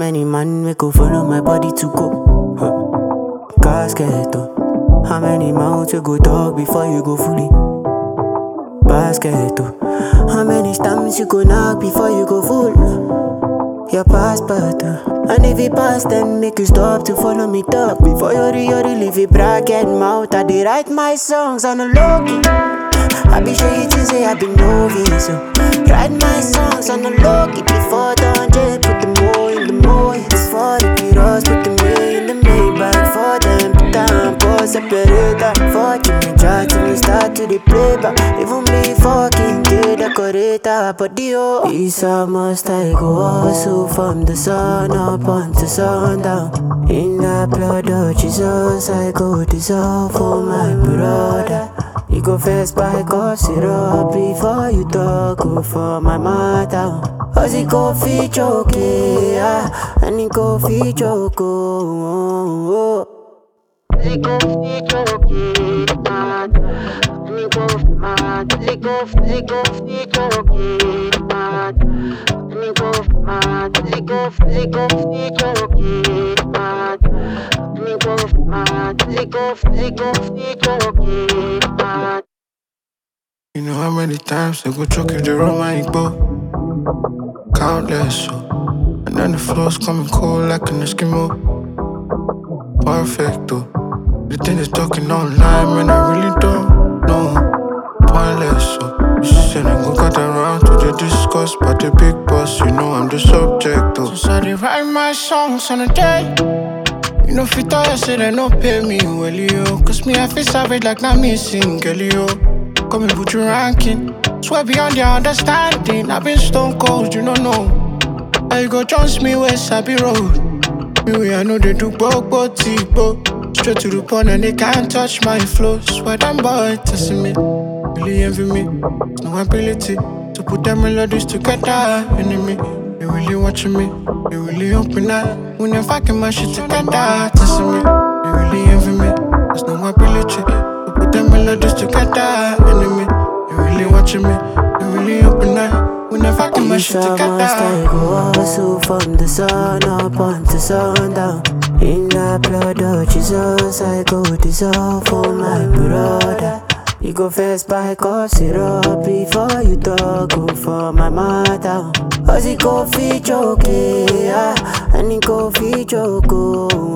many man we go follow my body to go? Casket, oh. How many mouths you go talk before you go fully? Basket, oh. How many stamps you go knock before you go full? Your passport, oh. And if you pass, then make you stop to follow me talk. Before you leave it bracket mouth. I did write my songs on a low-key. I be sure you to say I be novice, so write my songs on the low-key. Before dawn, just put the more in the more. Before the Piros, put the way in the Maybach. For them, put down, pause, separator. For Jimmy Jack, till we start to the playback. Even me fucking day decorator. But the oh, it's a must I go also from the sun up until sundown. In the blood of Jesus, I go dissolve for my brother. You go first by cough syrup before you talk for my mother. Cause he go fi choke, yeah, and he go fi choke, oh. He go fi choke, mad, and he go fi mad. He go fi choke, mad, and he go fi mad. He go fi choke, mad, and he go fi mad. He go fi choke, mad. You know how many times they go choking the rum and go countless, so. And then the floor's coming cold like an Eskimo. Perfect, though. The thing is talking online, man, I really don't know. Pointless, so. You should send and go cut around to the discuss. But the big boss, you know I'm the subject, though. So I dey write my songs on a day. You know, if you thought I said they no pay me, well, yo. Cause me, I feel savage like not me single, yo. Come and put your ranking. Swear beyond your understanding. I've been stone cold, you don't know. How you go trust me where Sabi Road? Me way I know they do both tipo. Straight to the point and they can't touch my flow. Swear them boy testing me, really envy me. No ability to put them melodies together. Enemy, they really watching me. They really hoping that we never get my shit together. Testing me, they really envy me. There's no ability to put them melodies together. Enemy, they really watching me. They really hoping that we never get my shit together. Must I go also from the sun up until sundown. In the blood of Jesus, I go dissolve for my brother. You go first by cough syrup before you talk for my mother. Cause he go fi choke, yeah, and he go fi choke, oh.